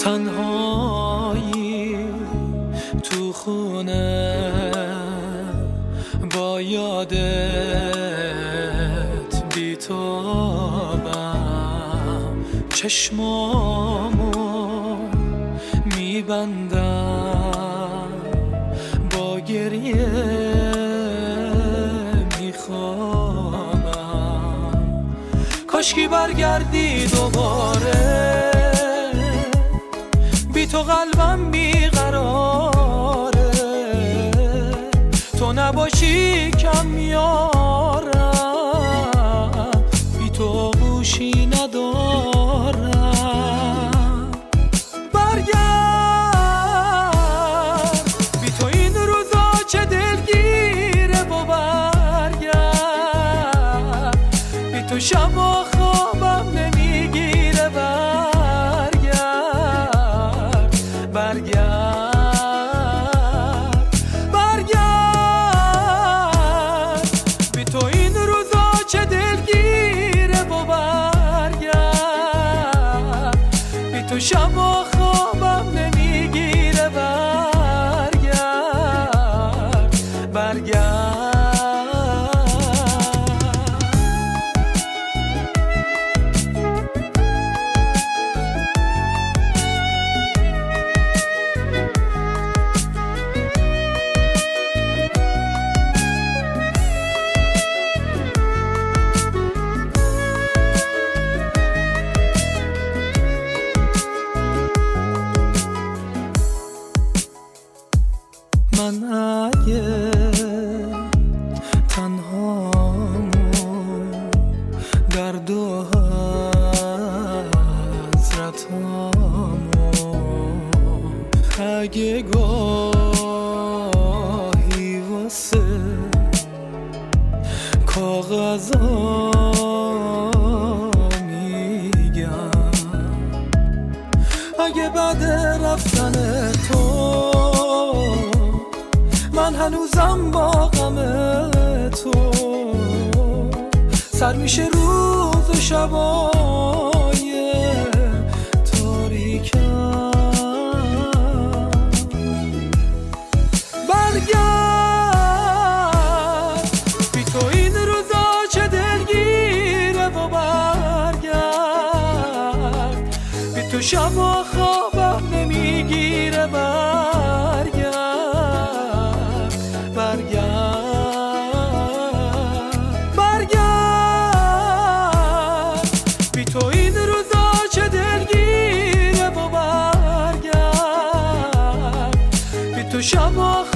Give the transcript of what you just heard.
تنهایی تو خونه با یادت بیتابم، چشمامو میبندم با گریه میخوابم. کاشکی برگردی دوباره، بی تو قلبم بیقراره، تو نباشی کم میارم، بی تو گوشی ندارم. برگرد، بی تو این روزا چه دلگیره و برگرد، بی تو شبا خوابم نمیگیره. برگرد، بی تو این روزا چه دلگیره و برگرد، بی تو شبا خوابم نمیگیره. برگرد. من اگه تنهامو درد و حسرتامو، اگه گاهی واسه کاغذا میگم، اگه بعد رفتن تو من هنوزم با غم تو، سر میشه روز و شبای تاریکم. برگرد، بی تو این روزا چه دلگیره و برگرد، بی تو شبا خوابم نمیگیره. برگرد، بی تو این روزا چه دلگیره و برگرد، بی تو شبا